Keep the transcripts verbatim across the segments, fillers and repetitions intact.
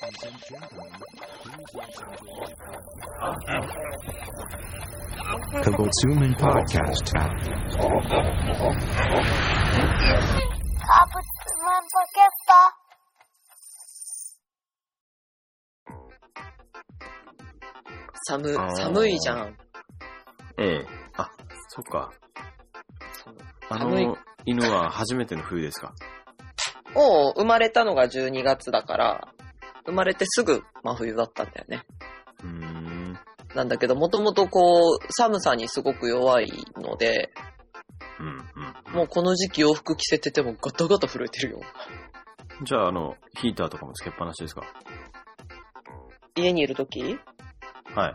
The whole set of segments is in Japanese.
Kabutsman Podcast. Kabutsman Podcast. 寒、寒いじゃん。 ええ。あ、そっか。あ寒いの犬は初めての冬ですか？ おう、生まれたのがじゅうにがつだから、生まれてすぐ真冬だったんだよね。 うーん。 なんだけど、もともとこう、寒さにすごく弱いので、 うんうん。 もうこの時期洋服着せててもガタガタ震えてるよ。 じゃあ、あの、ヒーターとかもつけっぱなしですか？ 家にいるとき？ はい。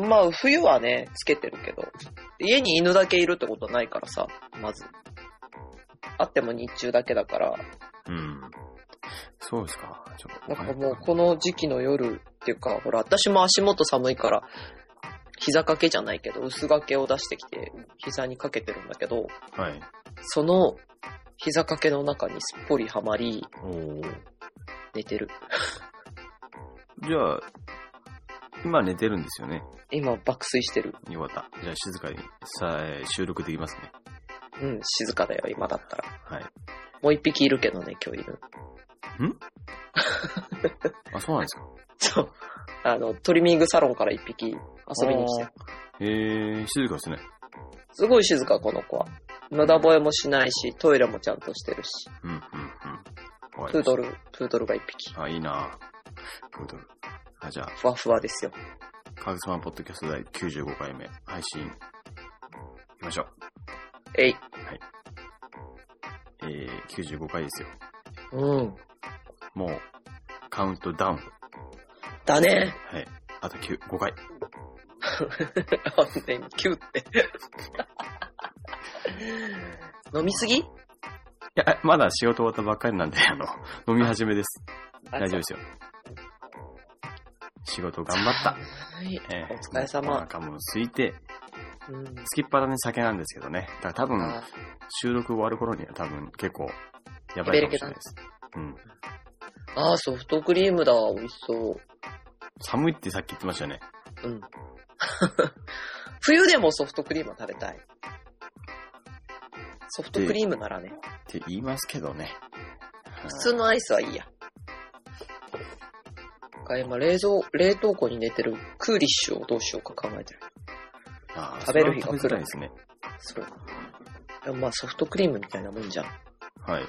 まあ、冬はね、つけてるけど、家に犬だけいるってことはないからさ、まず。あっても日中だけだから、 うん。そうですか。ちょっとなんかもうこの時期の夜っていうか、ほら、私も足元寒いから、膝掛けじゃないけど、薄掛けを出してきて、膝にかけてるんだけど、 はい。 その膝掛けの中にすっぽりはまり、 おー。 寝てる。 じゃあ、今寝てるんですよね。 今爆睡してる。 よかった。じゃあ静かにさあ収録できますね。 うん、静かだよ、今だったら。 はい。 もう一匹いるけどね、今日いる。 んあ、そうなんですか。 そう。あの、トリミングサロンから一匹遊びに来て。 へえー、静かですね。 すごい静か、この子は。無駄吠えもしないし、トイレもちゃんとしてるし。 うん、うん、うん。 プードル、プードルが一匹。 あ、いいなプードル。あ、じゃあ、 ふわふわですよ。 カグスマンポッドキャスト第きゅうじゅうごかいめ配信行きましょう。 えい。 はい。えー、きゅうじゅうごかいですよ。 うん。 もう、カウントダウン。 だね。 はい。あときゅう、ごかい。 あ、ね、キューって。飲みすぎ？ いや、まだ仕事終わったばっかりなんで、あの、飲み始めです。大丈夫ですよ。仕事頑張った。 はい。 えー、 お疲れ様。 お腹も空いて、 うん。 つきっぱらに酒なんですけどね。だから多分、 あ収録終わる頃には多分結構、やばいかもしれないです。うん。 あー、ソフトクリームだ。美味しそう。 寒いってさっき言ってましたよね。 うん。冬でもソフトクリームは食べたい。ソフトクリームならね。 って言いますけどね。 普通のアイスはいいや。今冷蔵、冷凍庫に寝てるクーリッシュをどうしようか考えてる。 あー食べる日が来るそれは食べづらいですね。 そう。でもまあソフトクリームみたいなもんじゃん。 はい。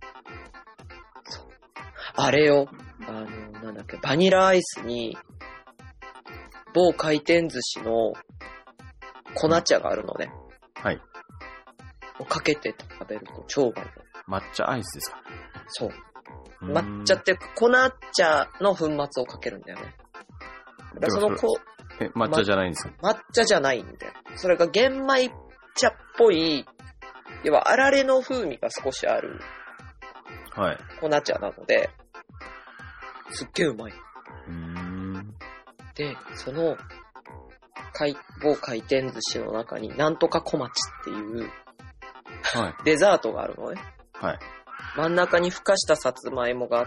あれよ。あの、なんだっけ、バニラアイスに、某回転寿司の粉茶があるのね。 はい。 をかけて食べると超うまいの。 抹茶アイスですか？ そう。 うーん抹茶っていうか粉茶の粉末をかけるんだよね。だからそのこえ、抹茶じゃないんですか？ 抹茶じゃないんだよ。それが玄米茶っぽい、要はあられの風味が少しあるはい。 粉茶なので、すっげえうまい。 うーん。 で、その、回某回転寿司の中になんとか小町っていうはい。 デザートがあるのね。 はい。 真ん中にふかしたさつまいもがあって、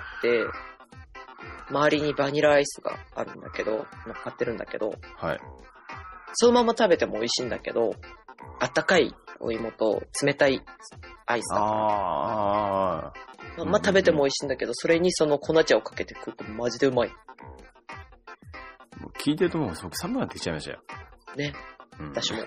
周りにバニラアイスがあるんだけど、乗っかってるんだけど、 はい。 そのまま食べても美味しいんだけど、あったかいお芋と冷たいアイスだから、 あー。 まあ食べても美味しいんだけど、それにその粉茶をかけて食うとマジでうまい。 もう聞いてるともう僕寒くなってきちゃいましたよ。 ね。 うん、 私も。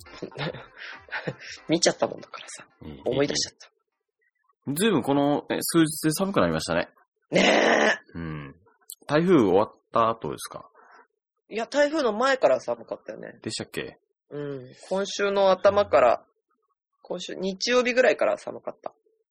見ちゃったもんだからさ、思い出しちゃった。 ずいぶんこのえ数日で寒くなりましたね。 ねうん。台風終わった後ですか？ え。いや、台風の前から寒かったよね。 でしたっけ？ うん。今週の頭から、今週、日曜日ぐらいから寒かった。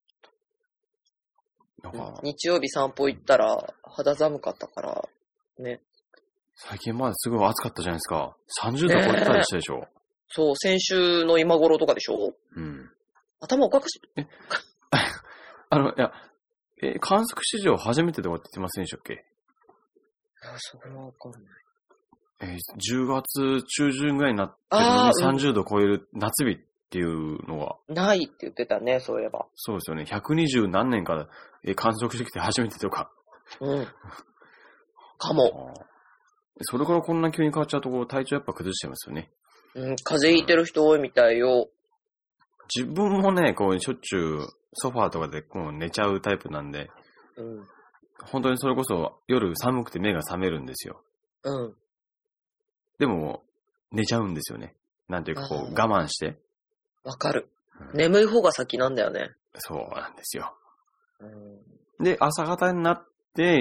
なんか、 日曜日散歩行ったら、肌寒かったから、ね。 最近まですごい暑かったじゃないですか。さんじゅうど超えてたりしたでしょ。 そう、先週の今頃とかでしょ？ うん。 頭おかしい。 あの、いや、え、観測史上初めてとかって言ってませんでしたっけ？ あ、それはわかんない。 えー、じゅうがつ中旬ぐらいになってるのあーにさんじゅうど超える夏日っていうのは、 ないって言ってたね、そういえば。 そうですよね。ひゃくにじゅう何年から、えー観測してきて初めてとか。 うん。かも。 それからこんな急に変わっちゃうと、こう、体調やっぱ崩しちゃいますよね。 うん、風邪ひいてる人多いみたいよ。 自分もね、こう、しょっちゅう、ソファーとかでこう寝ちゃうタイプなんで、 うん。 本当にそれこそ夜寒くて目が覚めるんですよ。 うん。 でも、寝ちゃうんですよね。なんていうか、こう、我慢して。 わかる、 うん。 眠い方が先なんだよね。 そうなんですよ。 うん、 で、朝方になって、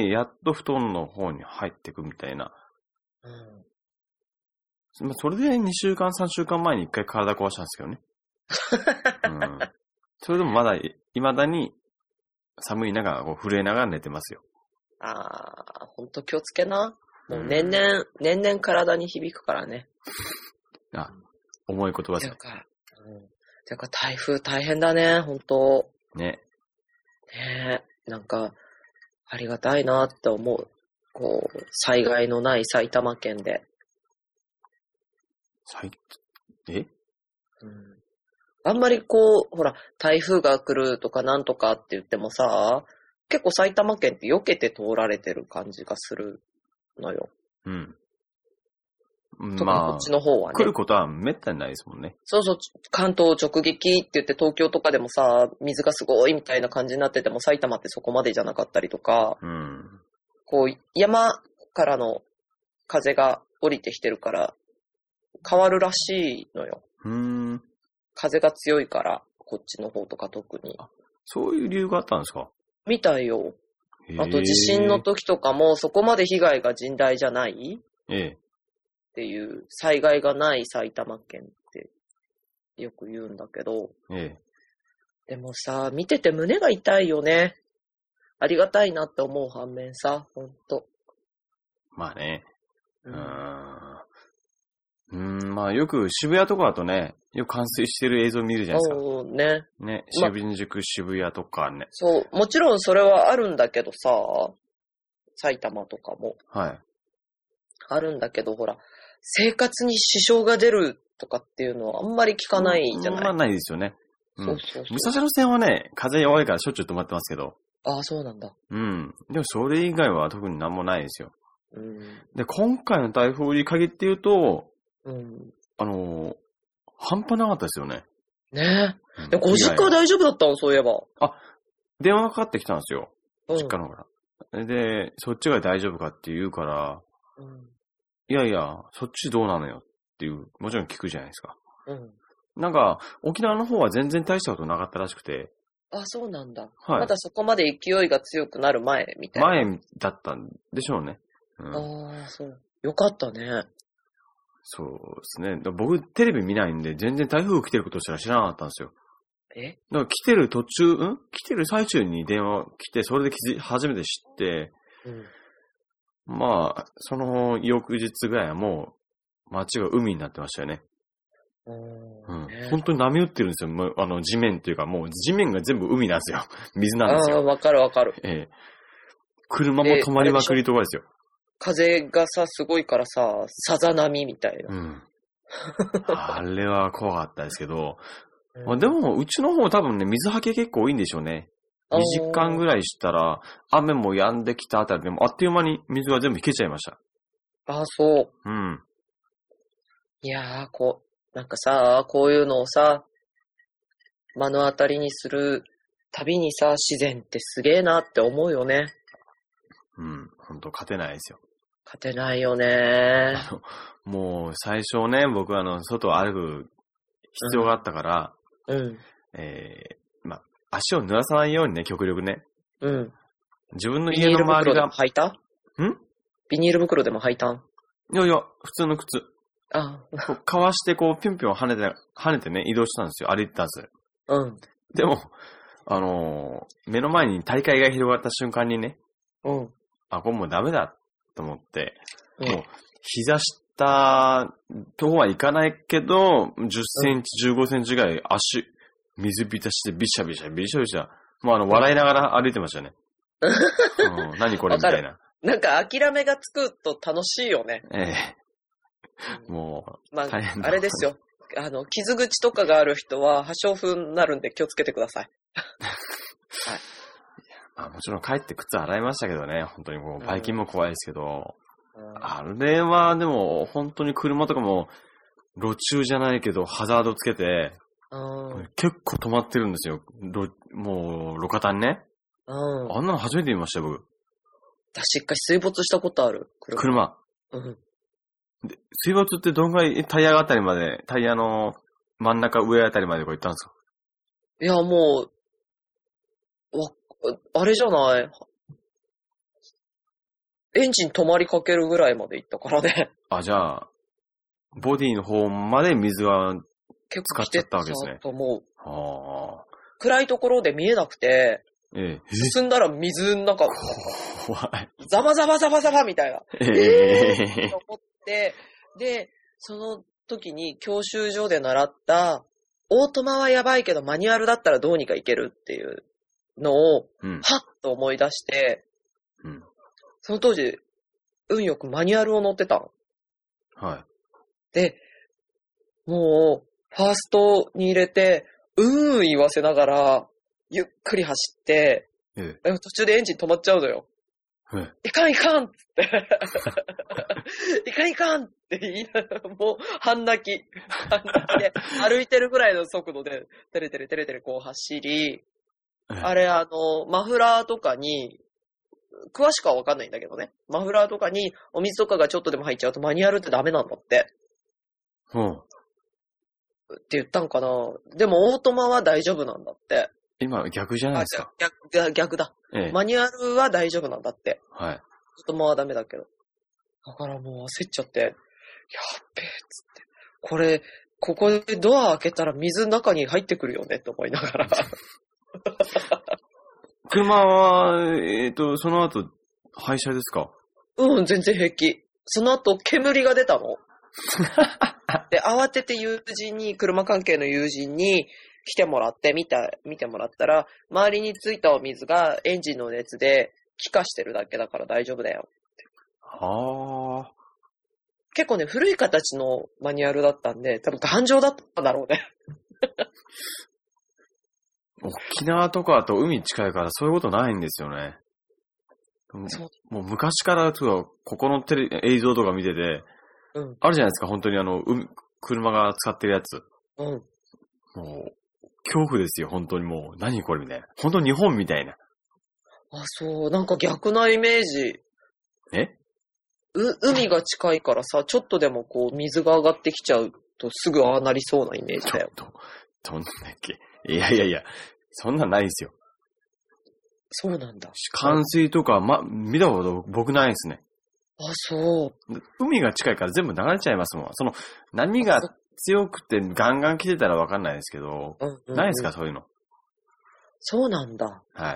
やっと布団の方に入ってくみたいな。 うん。 それでにしゅうかん、さんしゅうかんまえにいっかい体壊したんですけどね。うん、それでもまだ、未だに寒い中、こう震えながら寝てますよ。 あー、ほんと気をつけな。もう年々、うん、年々体に響くからね。 あ、重い言葉ですね。 てか、うん。てか台風大変だね、ほんと。 ね。 ねえ、なんか、ありがたいなって思う。こう、災害のない埼玉県で。 埼、え？ うん。あんまりこう、ほら、台風が来るとかなんとかって言ってもさ、結構埼玉県って避けて通られてる感じがするのよ。 うん。 特にこっちの方はね。 来ることはめったにないですもんね。 そうそう、関東直撃って言って東京とかでもさ、水がすごいみたいな感じになってても埼玉ってそこまでじゃなかったりとか、 うん、 こう山からの風が降りてきてるから変わるらしいのよ。 うーん。 風が強いからこっちの方とか特に。 あ、そういう理由があったんですか？ みたいよ。あと地震の時とかもそこまで被害が甚大じゃない？ ええ。 っていう災害がない埼玉県ってよく言うんだけど、 ええ、 でもさ、見てて胸が痛いよね。ありがたいなって思う反面さ、ほんと。 まあね。 うーん。うーん、まあよく渋谷とかだとね、よく冠水してる映像見るじゃないですか。 そうね。 ね、新宿、渋谷とかね。 そう、もちろんそれはあるんだけどさ、埼玉とかも。 はい。あるんだけど、ほら、生活に支障が出るとかっていうのはあんまり聞かないじゃない。 まあないですよね。 うん、そうそうそう。 武蔵野線はね、風弱いからしょっちゅう止まってますけど。 ああ、そうなんだ。 うん。でもそれ以外は特になんもないですよ。 うん。 で、今回の台風に限って言うと、 うん。 あのー、半端なかったですよね。 ねえ。で、ご実家は大丈夫だったの、そういえば。 あ、電話がかかってきたんですよ。 うん、 実家の方から。で、そっちが大丈夫かって言うから、 うん、 いやいや、そっちどうなのよっていう、もちろん聞くじゃないですか。 うん。 なんか、沖縄の方は全然大したことなかったらしくて。 あ、そうなんだ。 はい。 まだそこまで勢いが強くなる前みたいな。 前だったんでしょうね。 うん、ああ、そう。よかったね。 そうですね。僕、テレビ見ないんで、全然台風来てることすら知らなかったんですよ。 え？ だから来てる途中、ん来てる最中に電話来て、それで気づ初めて知って、 うん、 まあ、その翌日ぐらいはもう、街が海になってましたよね。うんね、本当に波打ってるんですよ。もうあの地面っていうか、もう地面が全部海なんですよ。水なんですよ。 ああ、わかるわかる。 ええ。車も止まりまくりとかですよ。 風がさ、すごいからさ、さざ波みたいな。 うん。あれは怖かったですけど、うん、まあ、でも、うちの方多分ね、水はけ結構多いんでしょうね。にじかんぐらいしたら、雨も止んできたあたりでも、あっという間に水が全部引けちゃいました。 ああ、そう。 うん。 いやー、こう、なんかさ、こういうのをさ、目の当たりにするたびにさ、自然ってすげえなって思うよね。 うん、ほんと勝てないですよ。 勝てないよね。 もう最初ね、僕はあの、外を歩く必要があったから、 うん。うん、 えー、ま、足を濡らさないようにね、極力ね。 うん。 自分の家の周りが。 履いた？ん？ビニール袋でも履いたん？ いやいや、普通の靴。 ああ。かわしてこう、ぴょんぴょん跳ねて、跳ねてね、移動したんですよ。歩いてたんです。 うん。 でも、あのー、目の前に大海が広がった瞬間にね、 うん。 あ、これもうダメだと思って、うん、もう、膝下とはいかないけど、じゅっセンチ、じゅうごセンチぐらい足、水浸しでビシャビシャ、ビシャビシャ。もうあの、笑いながら歩いてましたね。うん、何これみたいな。 なんか諦めがつくと楽しいよね。 ええ。もう、まあ、大変だ。 あれですよ。あの、傷口とかがある人は、破傷風になるんで気をつけてください。はい。 まあもちろん帰って靴洗いましたけどね、本当にもう、バイキンも怖いですけど、 うん、 あれはでも、本当に車とかも、路中じゃないけど、ハザードつけて、 うん、 結構止まってるんですよ。もう、路肩にね。 うん、 あんなの初めて見ましたよ、僕。 私一回水没したことある。 車。車。 うん。 で水没ってどんぐらいタイヤあたりまで、タイヤの真ん中上あたりまでこう行ったんですか？ いや、もう、わ、あれじゃない。エンジン止まりかけるぐらいまで行ったからね。 あ、じゃあ、ボディの方まで水が結使っちゃったわけですね。 と思う。 はあ。 暗いところで見えなくて、 ええ、 進んだら水の中、 怖い。 ザバザバザバザバみたいな。 えええー、と思って、で、その時に教習所で習った、オートマはやばいけどマニュアルだったらどうにかいけるっていうのを、うん、はっと思い出して、うん、その当時、運よくマニュアルを乗ってたの。 はい。 で、もう、ファーストに入れて、うーん言わせながら、ゆっくり走って、ええ、途中でエンジン止まっちゃうのよ。ええ、いかんいかんって。いかんいかんって言いながら、もう半泣き。半泣きで、歩いてるぐらいの速度で、テレテレテレテレこう走り、ええ、あれあの、マフラーとかに、詳しくはわかんないんだけどね。マフラーとかにお水とかがちょっとでも入っちゃうとマニュアルってダメなんだって。うん。って言ったんかな。でもオートマは大丈夫なんだって。 今逆じゃないですか。 逆、逆だ、ええ。マニュアルは大丈夫なんだって。はい。オートマはダメだけど。だからもう焦っちゃって、やっべえっつって。これ、ここでドア開けたら水の中に入ってくるよねって思いながら。 車は、えっと、その後、廃車ですか？ うん、全然平気。その後、煙が出たの。で、慌てて友人に、車関係の友人に来てもらって、見た、見てもらったら、周りについたお水がエンジンの熱で気化してるだけだから大丈夫だよ。はあ。結構ね、古い形のマニュアルだったんで、多分頑丈だったんだろうね。 沖縄とかと海近いからそういうことないんですよね。もう昔からここのテレ映像とか見てて、うん、あるじゃないですか、本当にあの海車が使ってるやつ。うん。もう恐怖ですよ、本当にもう何これみたいな。本当に日本みたいな。 あ、そう、なんか逆なイメージ。 え？ う海が近いからさ、ちょっとでもこう水が上がってきちゃうとすぐああなりそうなイメージだよ。 ど、どんだっけ？いやいやいや、そんなんないですよ。 そうなんだ。 冠水とか、ま、見たこと僕ないですね。 あ、そう。 海が近いから全部流れちゃいますもん。その、波が強くてガンガン来てたらわかんないですけど、うんうんうん、ないですか、そういうの。 そうなんだ。 はい。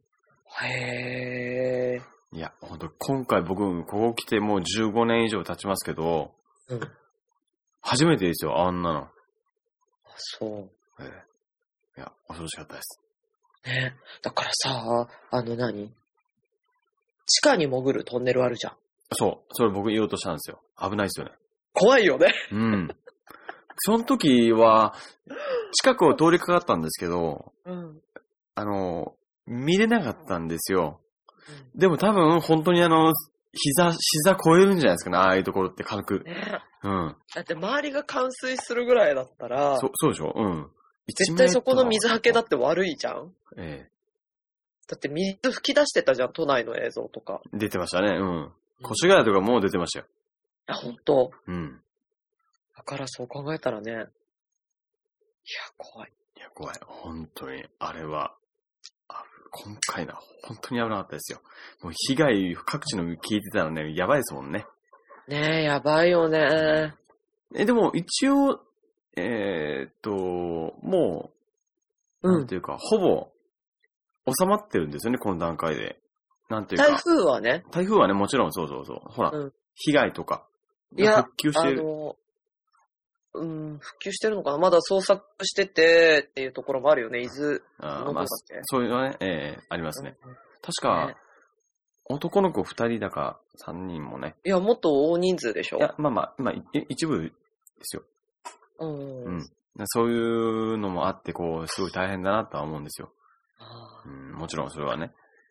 へー。 いや、ほんと、今回僕、ここ来てもうじゅうごねん以上経ちますけど、うん、初めてですよ、あんなの。 あ、そう。 えー、いや、恐ろしかったです。 ね、だからさ、あの何？地下に潜るトンネルあるじゃん。 そう。それ僕言おうとしたんですよ。危ないですよね。 怖いよね。 うん。その時は、近くを通りかかったんですけど、うん、あの、見れなかったんですよ。うん、でも多分、本当にあの、膝、膝超えるんじゃないですかね、ああいうところって軽く。ね、 うん。だって周りが冠水するぐらいだったら、 そ、そうでしょ？うん。 絶対そこの水はけだって悪いじゃん。 ええ。 だって水吹き出してたじゃん、都内の映像とか。 出てましたね、うん。越谷とかもう出てましたよ。 あ、ほんと？ うん。 だからそう考えたらね。いや、怖い。 いや、怖い。本当に。あれは、あ今回の本当に危なかったですよ。もう被害各地の聞いてたらね、やばいですもんね。 ねえ、やばいよね。 え、でも一応、えー、っと、もう、なんていうか、うん、ほぼ、収まってるんですよね、この段階で。なんていうか。 台風はね。 台風はね、もちろんそうそうそう。ほら、うん、被害とか。 いや、 復旧してる。 あの、うん、復旧してるのかな、まだ捜索しててっていうところもあるよね、伊豆の、まあ、 そういうのね、ええー、ありますね。うん、確か、ね、男の子二人だか三人もね。 いや、もっと大人数でしょ。 いや、まあまあ、まあ、一部ですよ。うん、うん。そういうのもあって、こう、すごい大変だなとは思うんですよ。あ、うん、もちろんそれはね。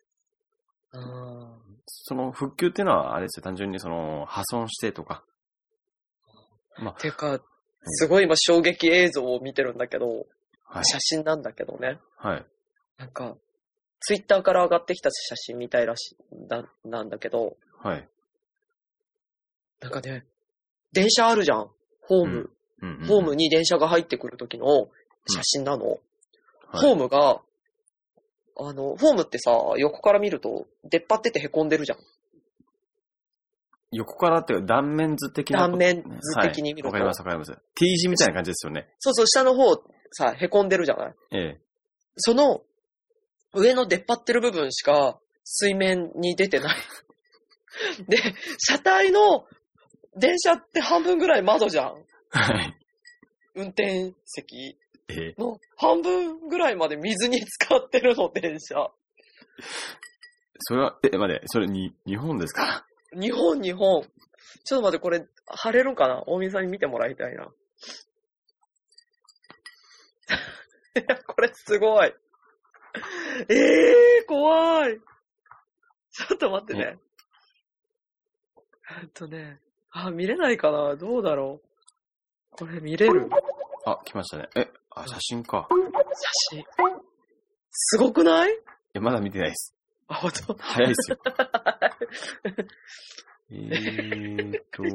あその復旧っていうのはあれですよ、単純にその破損してとか。 まあ、てか、すごい今衝撃映像を見てるんだけど、 はい、 写真なんだけどね。 はい。 なんか、ツイッターから上がってきた写真みたいらしい、な、なんだけど、 はい。 なんかね、電車あるじゃん。ホーム。うんうんうん、ホームに電車が入ってくる時の写真なの。うんはい、ホームが、あの、ホームってさ、横から見ると出っ張ってて凹んでるじゃん。 横からっていうか断面図的な。 断面図的に見ると。 わ、はい、かりますわかります。T 字みたいな感じですよね。 そうそう、下の方さ、凹んでるじゃない。 ええ。 その、上の出っ張ってる部分しか水面に出てない。で、車体の電車って半分ぐらい窓じゃん。 はい。 運転席の半分ぐらいまで水に浸かってるの、電車。 それは、え、待って、それに、日本ですか？ 日本、日本。ちょっと待って、これ、晴れるかな？大水さんに見てもらいたいな。いや、これすごい。ええー、怖い。ちょっと待ってね。えっとね、あ、見れないかな？どうだろう。これ見れる？ あ、来ましたね。え、あ、写真か。 写真。すごくない？ え、まだ見てないです。 あ、ほんと？ 早いですよ。えーと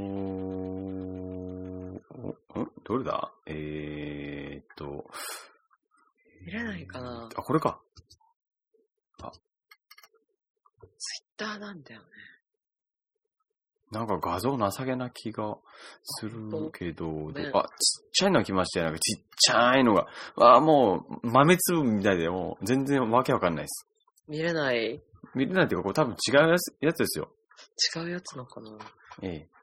ー、ん？どれだ？えーと、 見れないかな？ あ、これか。あ、 ツイッターなんだよね。 なんか画像情けな気がするけど、ね、あ、ちっちゃいの来ましたよ。なんかちっちゃいのが。あ、もう豆粒みたいで、もう全然わけわかんないです。 見れない？ 見れないっていうか、これ多分違うやつ、やつですよ。 違うやつなのかな？ ええ。へえ。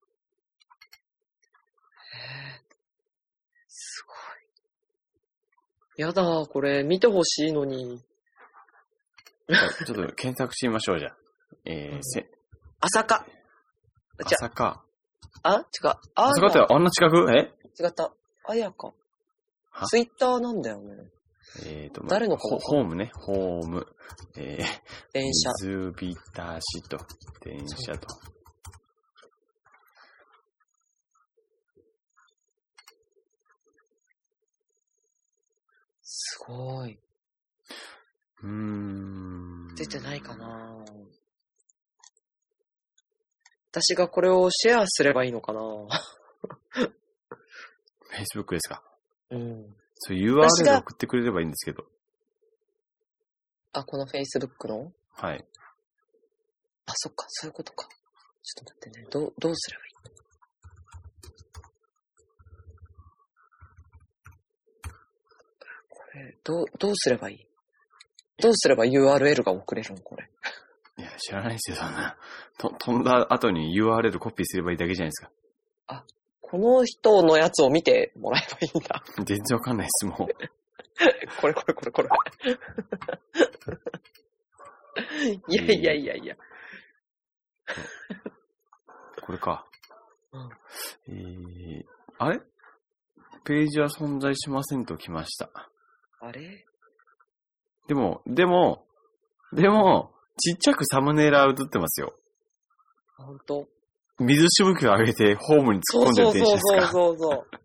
すごい。やだ、これ見てほしいのに。 ちょっと検索してみましょう、じゃあ。えー、せ。 朝霞。 朝霞。 あ、違う。あ朝霞ってあんな近く？え？ 違った。あやか。ツイッターなんだよね。 えーと、 誰のホホームね、ホーム。えー、 電車。 水浸しと、電車と。 すごい。 うーん。 出てないかな？私がこれをシェアすればいいのかな？ Facebook ですか？ うん。 そう、ユーアールエル 送ってくれればいいんですけど。 あ、この Facebook の？ はい。 あ、そっか、そういうことか。ちょっと待ってね。どう、どうすればいい？これ、どう、どうすればいい？どうすれば ユーアールエル が送れるのこれ。 いや、知らないですよ、そんな。と、飛んだ後に ユーアールエル コピーすればいいだけじゃないですか。 あ、この人のやつを見てもらえばいいんだ。 全然わかんないです、もう。 これこれこれこれ。いやいやいやいや。 これか。 うん、 えー、あれ？ページは存在しませんと来ました。 あれ？ でも、でも、でも、ちっちゃくサムネイルは映ってますよ。 ほんと？ 水しぶきを上げてホームに突っ込んでる電車ですか？ そうそうそうそうそう。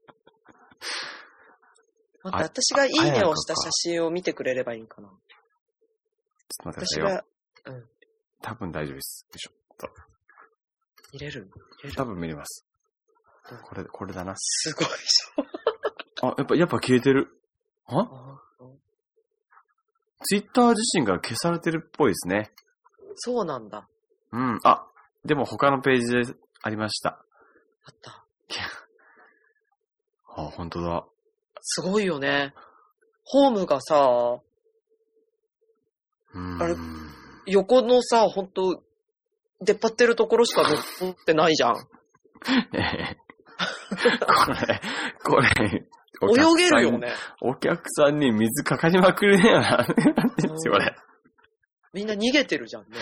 待って、私がいいねをした写真を見てくれればいいんかな。ちょっと待ってくださいよ。 私が、うん。 多分大丈夫です。よいしょっと。 見れる？見れる？ 多分見れます。これ、これだな。 すごいでしょ。あ、やっぱ、やっぱ消えてる。あ？ツイッター自身が消されてるっぽいですね。 そうなんだ。 うん。あ、でも他のページでありました。 あった。 あ、本当だ。 すごいよね。ホームがさ、 うん、 あれ、横のさ、ほんと、出っ張ってるところしか乗ってないじゃん。これ、これ、 泳げるよね。 お客さんに水かかりまくるねやな。ですよ、これ。 みんな逃げてるじゃんね。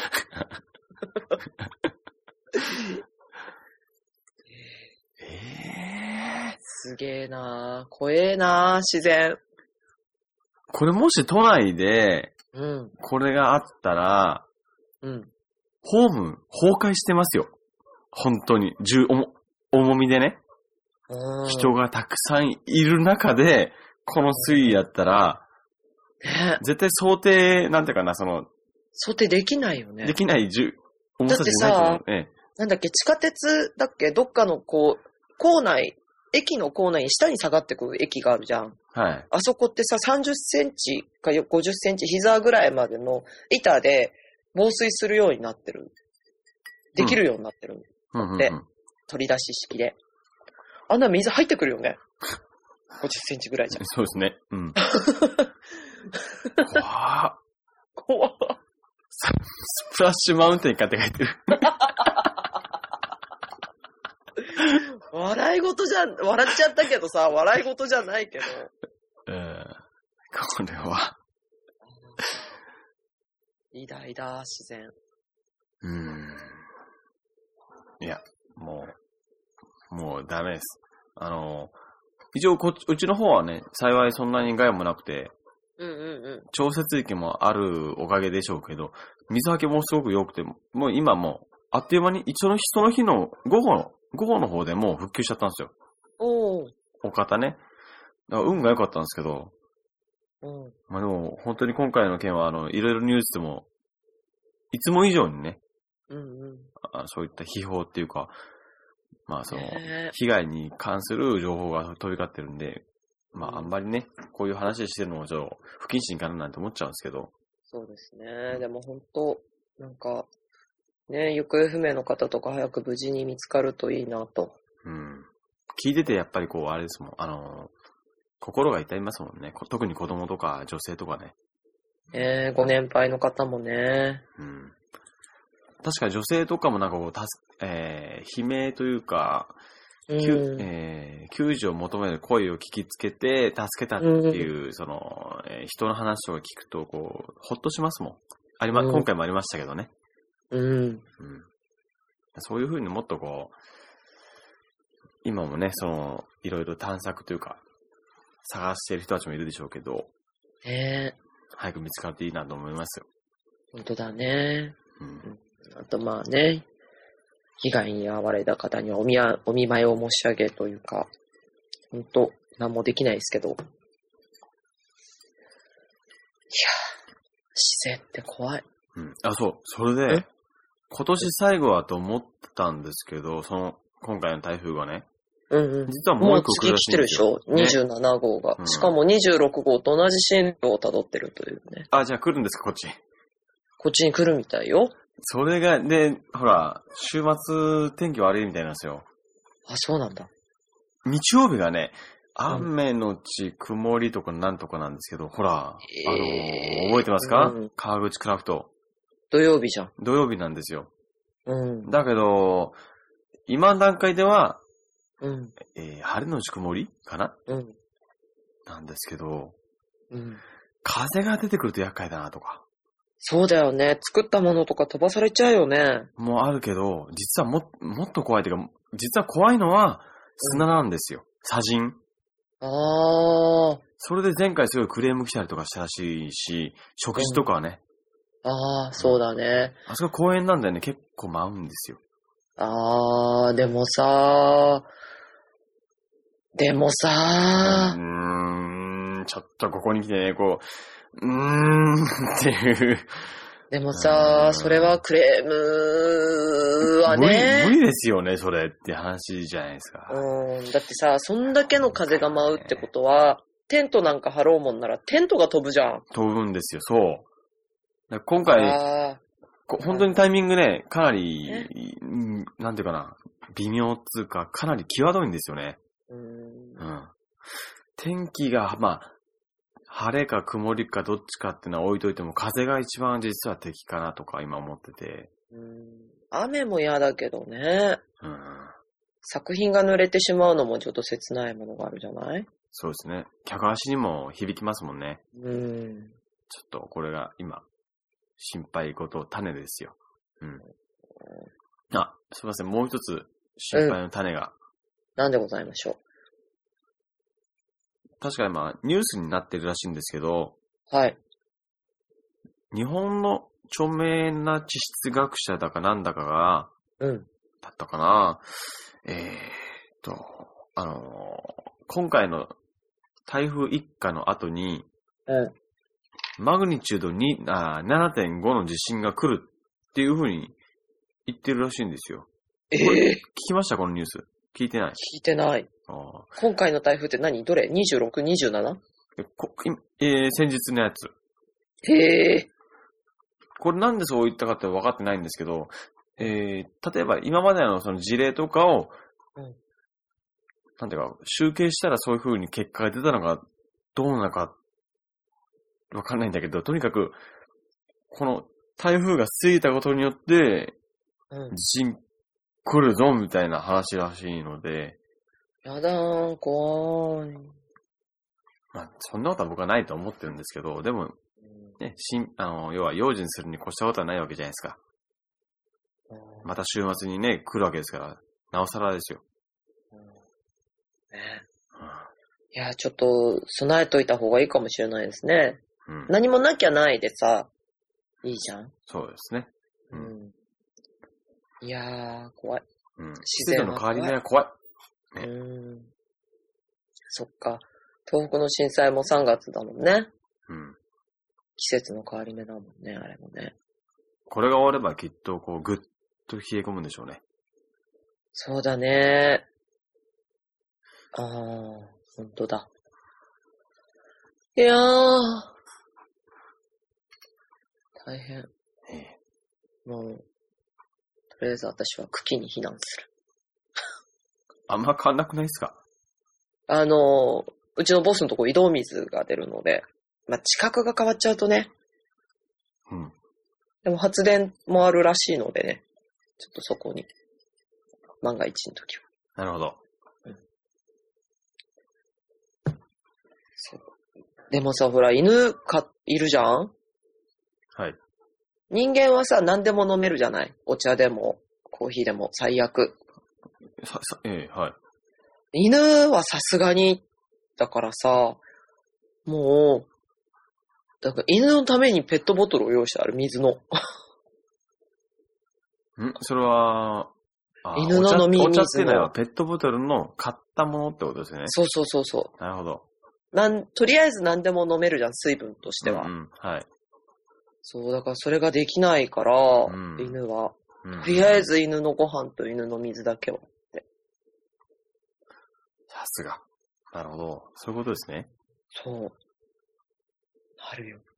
えー、 すげえなー。怖えなー、自然。 これもし都内で、 うん、 これがあったら、 うん。 ホーム崩壊してますよ。本当に。重、重、重みでね。人がたくさんいる中で、この水位やったら、 ね、 絶対想定、なんていうかな、その、 想定できないよね。 できない重、重さじゃないと思う。だってさ、ええ、なんだっけ、地下鉄だっけ、どっかのこう、構内、駅の構内に下に下がってくる駅があるじゃん。 はい。 あそこってさ、さんじゅっセンチかごじゅっセンチ、膝ぐらいまでの板で防水するようになってる。できるようになってるんで、うんうんうん、取り出し式で。あんな水入ってくるよね。ごじゅっセンチぐらいじゃん。 そうですね。うん。怖っ。 怖っ。 スプラッシュマウンテンかって書いてる。 笑い事じゃ、笑っちゃったけどさ、笑い事じゃないけど。 うん。これは。 偉大だ、自然。 うーん。いや、もう、もうダメです。あの、一応こっち、うちの方はね、幸いそんなに害もなくて、 うんうんうん。 調節域もあるおかげでしょうけど、水はけもすごく良くて、もう今もう、あっという間に、一応のその日の午後の、午後の方でもう復旧しちゃったんですよ。 おー。 お方ね。だから運が良かったんですけど、 うん。 まあでも、本当に今回の件は、あの、いろいろニュースでも、いつも以上にね、 うんうん、 あそういった秘宝っていうか、まあその、被害に関する情報が飛び交ってるんで、まああんまりね、こういう話してるのもちょっと不謹慎かななんて思っちゃうんですけど。 そうですね。でも本当、なんか、ね、行方不明の方とか早く無事に見つかるといいなと。 うん。聞いててやっぱりこう、あれですもん、あの、心が痛みますもんね。特に子供とか女性とかね。 えー、ご年配の方もね。 うん。確か女性とかもなんかこう、たす、えー、悲鳴というか、 うんえー、救助を求める声を聞きつけて助けたっていう、うん、その、えー、人の話とか聞くとこうほっとしますもん。ありま、うん、今回もありましたけどね。 うん。うん、 そういう風にもっとこう今もね、そのいろいろ探索というか探している人たちもいるでしょうけど、 ね、 早く見つかっていいなと思いますよ。 本当だね。 うん。 あとまあね。被害に遭われた方にはお見や、お見舞いを申し上げるというか、ほんと、何もできないですけど。いや、自然って怖い。 うん。あ、そう。それで、今年最後はと思ったんですけど、その、今回の台風がね。 うんうん。 実はもう一個来るらしいんですよ。 もう次来てるでしょ、ね、にじゅうなな号が、うん。しかもにじゅうろく号と同じ進路を辿ってるというね。 あ、じゃあ来るんですか、こっち。 こっちに来るみたいよ。 それが、で、ほら、週末天気悪いみたいなんですよ。 あ、そうなんだ。 日曜日がね、雨のち曇りとかなんとかなんですけど、うん、ほら、えー、あの、覚えてますか、うん、川口クラフト。 土曜日じゃん。 土曜日なんですよ。 うん。 だけど、今の段階では、 うん。 えー、晴れのち曇りかな、 うん。 なんですけど、 うん。 風が出てくると厄介だなとか。 そうだよね。作ったものとか飛ばされちゃうよね。 もうあるけど、実はも、もっと怖いというか、実は怖いのは砂なんですよ。うん、砂塵。 ああ。 それで前回すごいクレーム来たりとかしたらしいし、食事とかはね。 うん、ああ、そうだね。 あそこ公園なんだよね。結構舞うんですよ。 ああ、でもさでもさうーん、ちょっとここに来てね、こう、うーんっていう。 でもさ、それはクレームはね。 無理、無理ですよね、それって話じゃないですか。 うん。だってさ、そんだけの風が舞うってことは、テントなんか張ろうもんならテントが飛ぶじゃん。 飛ぶんですよ、そう。今回、本当にタイミングね、かなり、なんていうかな、微妙っつうか、かなり際どいんですよね。 うん。 うん。天気が、まあ、晴れか曇りかどっちかっていうのは置いといても、風が一番実は敵かなとか今思ってて。 うん、雨も嫌だけどね、 うん。 作品が濡れてしまうのもちょっと切ないものがあるじゃない？ そうですね。客足にも響きますもんね。 うん。 ちょっとこれが今、心配事種ですよ。うん。あ、すいません。もう一つ心配の種が。 うん、なんでございましょう。 確か今ニュースになってるらしいんですけど、 はい。 日本の著名な地質学者だかなんだかが、 うん。 だったかな。えーっと、あのー、今回の台風一過の後に、 うん。 マグニチュードにあ ななてんご の地震が来るっていう風に言ってるらしいんですよ。 えー、 聞きましたこのニュース。聞いてない。 聞いてない。あ今回の台風って何どれ ?にじゅうろく、にじゅうなな? えこえー、先日のやつ。 へえ。 これなんでそう言ったかって分かってないんですけど、えー、例えば今までのその事例とかを、うん、なんていうか、集計したらそういう風に結果が出たのがどうなのか分かんないんだけど、とにかく、この台風が過ぎたことによって、うん、地震来るぞみたいな話らしいので。 やだー、怖い。 まあ、そんなことは僕はないと思ってるんですけど、でも、ね、しん、あの、要は用心するに越したことはないわけじゃないですか。また週末にね、来るわけですから、なおさらですよ。 うんねうん、いや、ちょっと、備えといた方がいいかもしれないですね。うん、何もなきゃないでさ、いいじゃん。 そうですね。 うん。いやー、怖い。 うん。自然の変わり目は怖い。 ね、うん。そっか。東北の震災もさんがつだもんね。うん。季節の変わり目だもんね、あれもね。 これが終わればきっとこうぐっと冷え込むんでしょうね。 そうだね。ああ、ほんとだ。いやー。大変。ええ、もう、とりあえず私は茎に避難する。 あんま変わんなくないですか？ あの、うちのボスのとこ井戸水が出るので、まあ、地殻が変わっちゃうとね。うん。でも発電もあるらしいのでね。ちょっとそこに。万が一の時は。 なるほど。うん。 そう。でもさ、ほら、犬か、いるじゃん？ はい。 人間はさ、何でも飲めるじゃない？お茶でも、コーヒーでも、最悪。 さ、さ、ええ、はい。 犬はさすがに、だからさ、もう、だから犬のためにペットボトルを用意してある、水の。んそれは、 犬の飲み水の。 お茶ってのはペットボトルの買ったものってことですね。 そうそうそうそう。 なるほど。 なん、とりあえず何でも飲めるじゃん、水分としては。 うん、うん、はい。 そう、だからそれができないから、うん、犬は、うん。とりあえず犬のご飯と犬の水だけはって。 さすが。なるほど。そういうことですね。 そう。あるよ。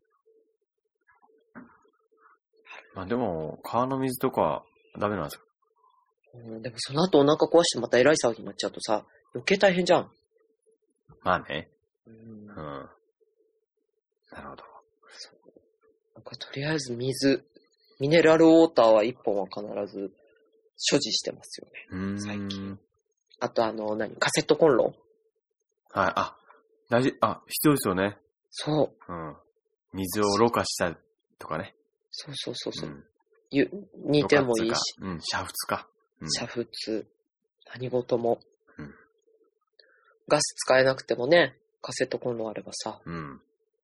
まあでも、川の水とかダメなんですか？ うん、でもその後お腹壊してまた偉い騒ぎになっちゃうとさ、余計大変じゃん。 まあね。 うん。うん、 なるほど。 なんかとりあえず水、ミネラルウォーターはいっぽんは必ず所持してますよね。 うん最近。あとあの、何カセットコンロ？ はい、あ、大事、あ、必要ですよね。 そう。 うん。水をろ過したとかね。 そうそうそうそう。うん、ゆ煮てもいいし。 うん、煮沸か。 うん、煮沸。何事も。うん。ガス使えなくてもね、カセットコンロあればさ。 うん。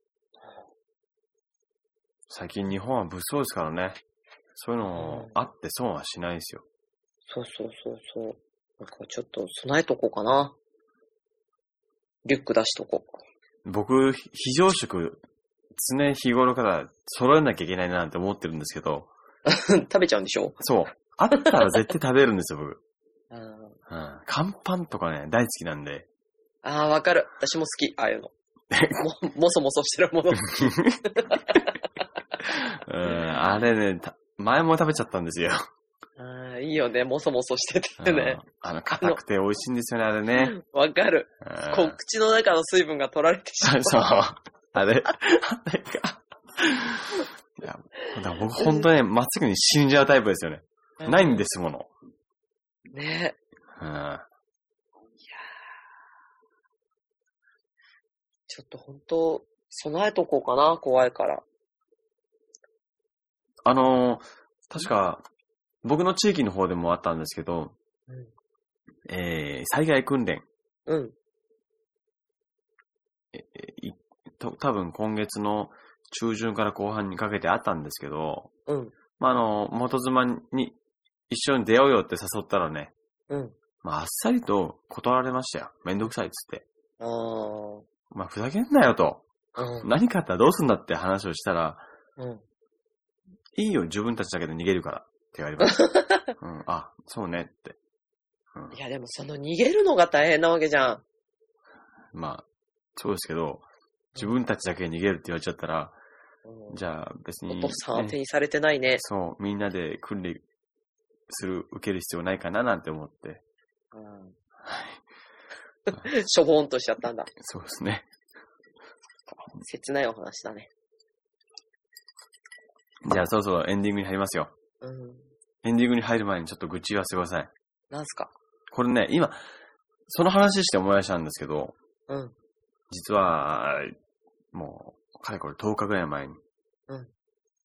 最近日本は物騒ですからね。そういうのあって損はしないですよ。 そうそうそうそう。なんかちょっと備えとこうかな。リュック出しとこう。僕、非常食、常日頃から揃えなきゃいけないなって思ってるんですけど。 食べちゃうんでしょ？ そう。あったら絶対食べるんですよ、僕。 うん。 乾パンとかね、大好きなんで。 ああ、わかる。私も好き、ああいうの。も、もそもそしてるもの。 うん、あれね、前も食べちゃったんですよ。 ああ、いいよね、もそもそしててね。 あの、硬くて美味しいんですよね、あれね。 わかる。こう、口の中の水分が取られてしまう。 そう。あれ、あれか。いや、だ僕本当にまっすぐに死んじゃうタイプですよね。ないんですもの。 ねえ。うん。いやちょっと本当、備えとこうかな、怖いから。 あのー、確か、僕の地域の方でもあったんですけど、うん、えー、災害訓練。 うん。 えー、と、多分今月の中旬から後半にかけてあったんですけど、 うん。 まあ、あの、元妻に一緒に出ようよって誘ったらね、 うん。 まあ、あっさりと断られましたよ。めんどくさいっつって。 ああ。 まあ、ふざけんなよと。 うん。 何かあったらどうすんだって話をしたら、 うん。 いいよ、自分たちだけで逃げるからって言われました。うん、あ、そうねって、うん。 いや、でもその逃げるのが大変なわけじゃん。 まあ、そうですけど、自分たちだけ逃げるって言われちゃったら、 うん、 じゃあ別に、 お父さんは手にされてないね。 そう、みんなで訓練する、受ける必要ないかななんて思って。 うん、しょぼーんとしちゃったんだ。 そうですね。 切ないお話だね。 じゃあそろそろエンディングに入りますよ。うん、エンディングに入る前にちょっと愚痴言わせてください。 なんすか？これね、今、その話して思い出したんですけど、 うん、 実は、もう、かれこれとおかぐらい前に、うん、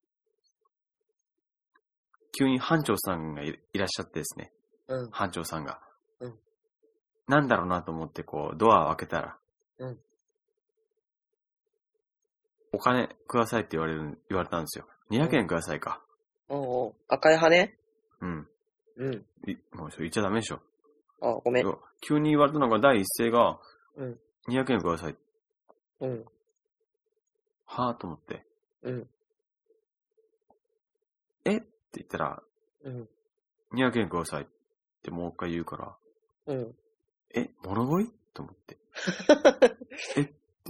急に班長さんが い, いらっしゃってですね、うん、班長さんが、うん、なんだろうなと思ってこうドアを開けたら、うん、お金くださいって言われる言われたんですよ。にひゃくえんくださいか。 うん、おうおう、赤い羽？ うん。うん。もうそれ言っちゃダメでしょ。 あ、ごめん。 急に言われたのが第一声が、うん、にひゃくえんください。うん。はぁと思って。うん。えって言ったら、うん。にひゃくえんくださいってもう一回言うから、うん。え、物乞いと思って。えって、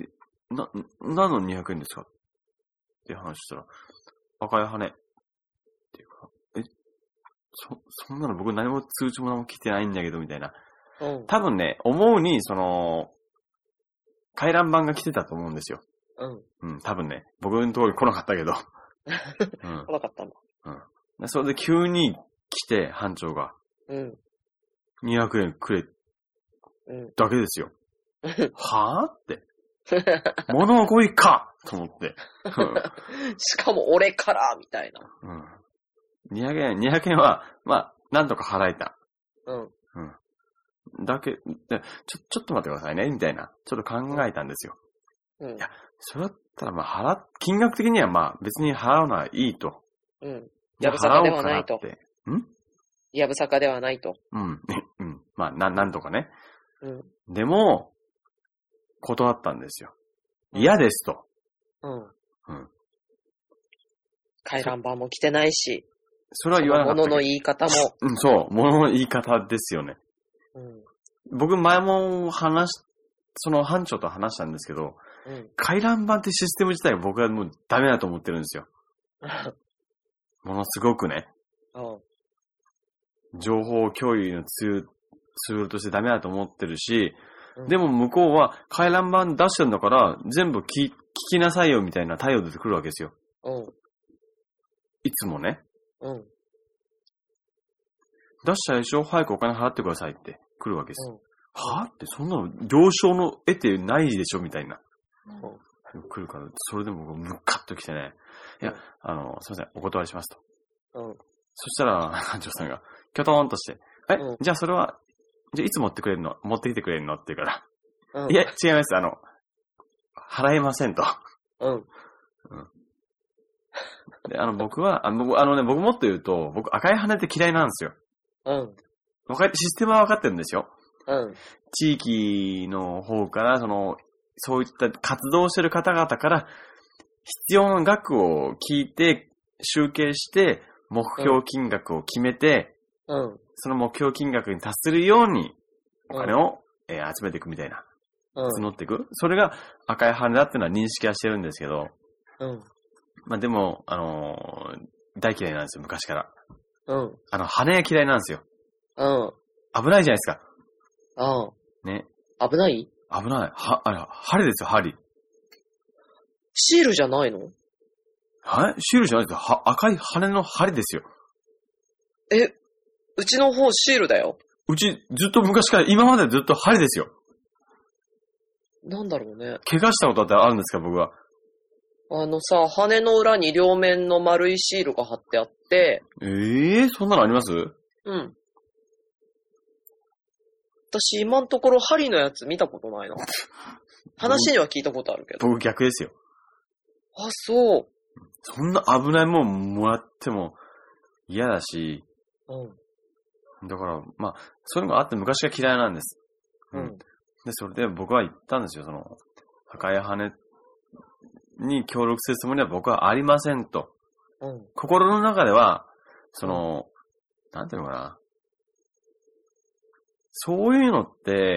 な、何のにひゃくえんですかって話したら、赤い羽っていうか、え、そ、そんなの僕何も通知も何も来てないんだけど、みたいな。うん。多分ね、思うに、その、回覧板が来てたと思うんですよ。うん。うん、多分ね、僕のところに来なかったけど。 うん、来なかったんだ。 うん。それで急に来て、班長が。うん。にひゃくえんくれ。うん。だけですよ。はぁって。物乞いかと思って。 しかも俺からみたいな。 うん。にひゃくえん、にひゃくえんは、まあ、なんとか払えた。うん。うん。だけ、で、ちょ、ちょっと待ってくださいね、みたいな。ちょっと考えたんですよ。うん。いや、それだったら、まあ、払、金額的にはまあ、別に払うのはいいと。うん。やぶさかではないと。ん？ やぶさかではないと。 うん。うん。まあ、な、なんとかね。うん。でも、断ったんですよ。嫌ですと。うん。うん。 回覧板も来てないし。 それは言わなかった。 物の言い方も。 うん、そう。物の言い方ですよね。うん。僕前も話し、その班長と話したんですけど、うん、回覧板ってシステム自体が僕はもうダメだと思ってるんですよ。ものすごくね。うん。情報共有のツール、ツールとしてダメだと思ってるし、うん、でも向こうは回覧板出してるんだから全部聞、聞きなさいよみたいな態度で来るわけですよ。うん。いつもね。うん。出したでしょ？早くお金払ってくださいって来るわけです。うん、はぁってそんなの了承の得てないでしょみたいな。うん、来るから、それでもムカッと来てね。いや、うん、あの、すいません、お断りしますと。うん。そしたら、班長さんが、キョトーンとして、え、うん、じゃあそれは、じゃあいつ持ってくれるの？持ってきてくれるのって言うから、うん、いや、違います、あの、払えませんと。うん。うん。で、あの、僕は、あの、僕、あのね、僕もっと言うと、僕赤い羽って嫌いなんですよ。うん。分かって、システムは分かってるんですよ。うん。地域の方から、その、そういった活動してる方々から必要な額を聞いて集計して目標金額を決めて、うん、その目標金額に達するようにお金を、うんえー、集めていくみたいな、うん、募っていく。それが赤い羽だっていうのは認識はしてるんですけど、うん、まあでもあのー、大嫌いなんですよ昔から。うん、あの羽が嫌いなんですよ。うん、危ないじゃないですか。うん、ね。 危ない？ 危ない。は、あれ、針ですよ、針。 シールじゃないの？ はい？シールじゃないですよ。は、赤い羽の針ですよ。 え、うちの方シールだよ。 うち、ずっと昔から、今までずっと針ですよ。 なんだろうね。 怪我したことってあるんですか、僕は。 あのさ、羽の裏に両面の丸いシールが貼ってあって。 ええー、そんなのあります？ うん。私今のところ針のやつ見たことないな。話には聞いたことあるけど。 僕逆ですよ。 あ、そう。 そんな危ないもんもらっても嫌だし、 うん。 だから、まあ、そういうのがあって昔が嫌いなんです。うん。うん、で、それで僕は言ったんですよ、その、赤い羽に協力するつもりは僕はありませんと。 うん。 心の中では、その、うん、なんていうのかな。そういうのって、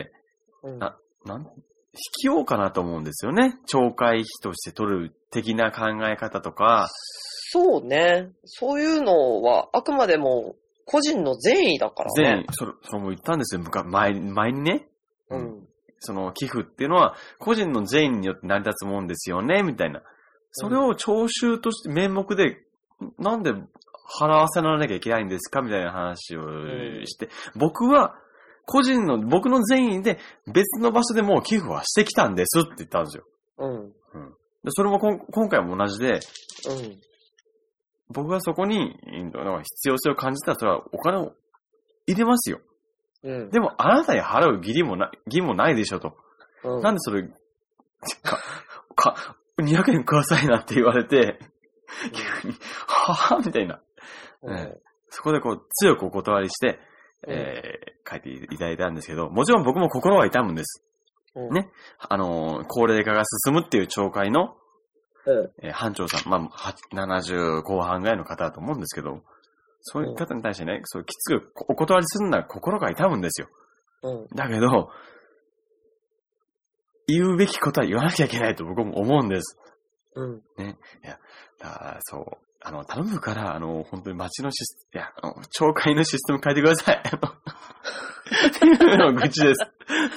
うん、な、なん、卑怯かなと思うんですよね。懲戒費として取る的な考え方とか。 そうね。そういうのはあくまでも個人の善意だからね。 善意。それ、それも言ったんですよ。前、前にね。 うん。その寄付っていうのは個人の善意によって成り立つもんですよね、みたいな。それを徴収として名目で、なんで払わせられなきゃいけないんですかみたいな話をして、うん、僕は、個人の、僕の善意で別の場所でもう寄付はしてきたんですって言ったんですよ。 うん。うん。 でそれもこん今回も同じで、 うん。 僕がそこに必要性を感じたらそれはお金を入れますよ。 うん。 でもあなたに払う義理もな、義もないでしょと。 うん。 なんでそれ、か、か、にひゃくえんくださいなって言われて、急に、はぁみたいな、うんえー。そこでこう強くお断りして、えー、書いていただいたんですけど、もちろん僕も心は痛むんです。うん、ね。あのー、高齢化が進むっていう懲戒の、 うんえー、班長さん、まあ、ななじゅう後半ぐらいの方だと思うんですけど、そういう方に対してね、そうきつくお断りするのは心が痛むんですよ。 うん、 だけど、言うべきことは言わなきゃいけないと僕も思うんです。 うん。 ね。いや、だからそう。あの、頼むから、あの、本当に街のシステム、いや、あの、懲戒のシステム変えてください。っていうの愚痴です。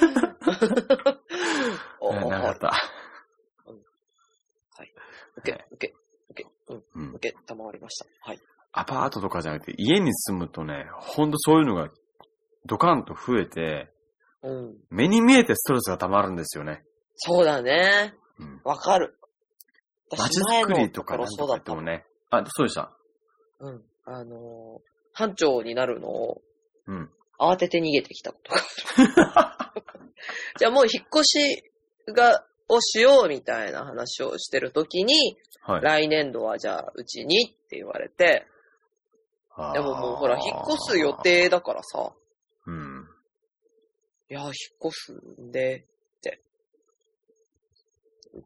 おなかった。 うん、はい。受け、受け、受け、うん。受け、賜りました。はい。 アパートとかじゃなくて、家に住むとね、ほんとそういうのがドカンと増えて、 うん、 目に見えてストレスが溜まるんですよね。 そうだね。わ、うん、かる。 街づくりとかなんとか言ってもね。あ、そうでした。 うん。あのー、班長になるのを、 うん。 慌てて逃げてきたことがある。じゃあもう引っ越しが、をしようみたいな話をしてるときに、はい、来年度はじゃあうちにって言われて、でももうほら、引っ越す予定だからさ、 うん。 いや、引っ越すんで、って。言って、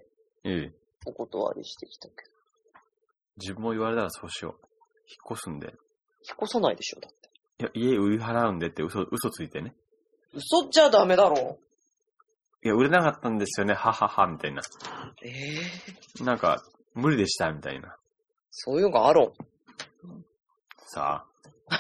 ええ。 お断りしてきたけど。 自分も言われたらそうしよう。引っ越すんで。 引っ越さないでしょ、だって。 いや、家売り払うんでって嘘、嘘ついてね。 嘘じゃダメだろ。 いや、売れなかったんですよね、ははは、みたいな。 ええー。 なんか、無理でした、みたいな。 そういうのがあろう。 さあ。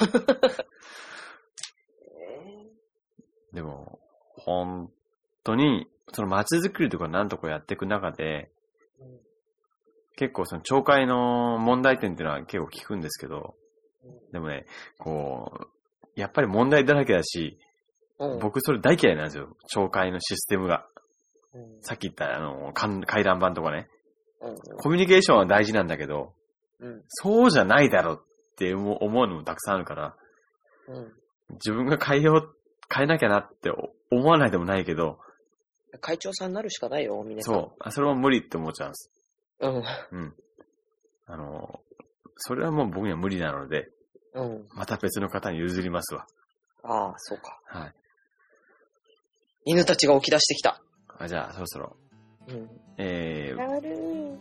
えー、でも、本当に、その街づくりとかなんとかやっていく中で、うん、結構その懲戒の問題点っていうのは結構聞くんですけど、うん、でもね、こう、やっぱり問題だらけだし、うん、僕それ大嫌いなんですよ。懲戒のシステムが。うん、さっき言ったあの回覧板とかね、うんうん。コミュニケーションは大事なんだけど、うん、そうじゃないだろって思うのもたくさんあるから、うん、自分が変えよう、変えなきゃなって思わないでもないけど、 会長さんになるしかないよ、みんな。 そう。それも無理って思っちゃうんです。 うん。 うん。あの、それはもう僕には無理なので、 うん。 また別の方に譲りますわ。 ああ、そうか。 はい。 犬たちが起き出してきた。 あ、じゃあ、そろそろ。 うん。 えー、 なる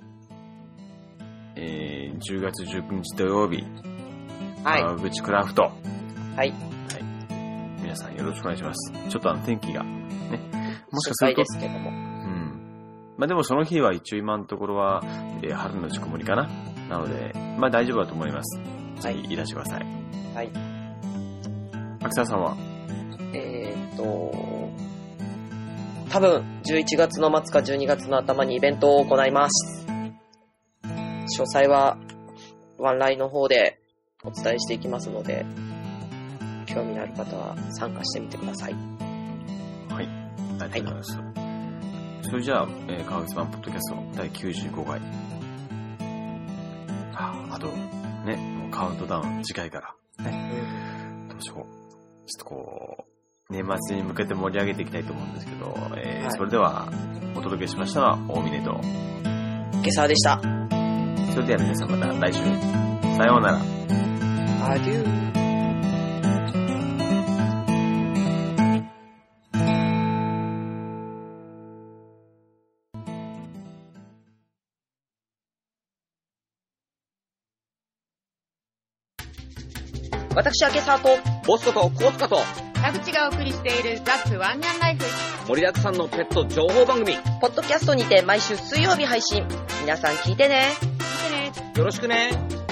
えー、じゅうがつじゅうくにち土曜日。 はい。 川口クラフト。はい。 はい。 皆さんよろしくお願いします。ちょっとあの天気が、ね。 もしかすると。ですけども。うん。まあでもその日は一応今のところは、えー、春のち曇りかな。なので、まあ大丈夫だと思います。ぜひいらしてください。 はい。 秋沢さんはえーっと、多分じゅういちがつの末かじゅうにがつの頭にイベントを行います。詳細はワンラインの方でお伝えしていきますので、興味のある方は参加してみてください。 はい。ありがとうございます。はい、それじゃあ、えー、川口版ポッドキャストだいきゅうじゅうごかい。あ, あと、ね、もうカウントダウン次回から。ね。どうしよう。ちょっとこう、年末に向けて盛り上げていきたいと思うんですけど、えーはい、それでは、お届けしましたのは、大峰と、 ゲ明沢でした。 それでは皆さんまた来週。さようなら。 アデュー。私、明沢と、 ボスコとコーツカと、 田口がお送りしているザ・ツワンニャンライフ。 盛りだくさんのペット情報番組。 ポッドキャストにて毎週水曜日配信。皆さん聞いてね。 聞いてね。 よろしくね。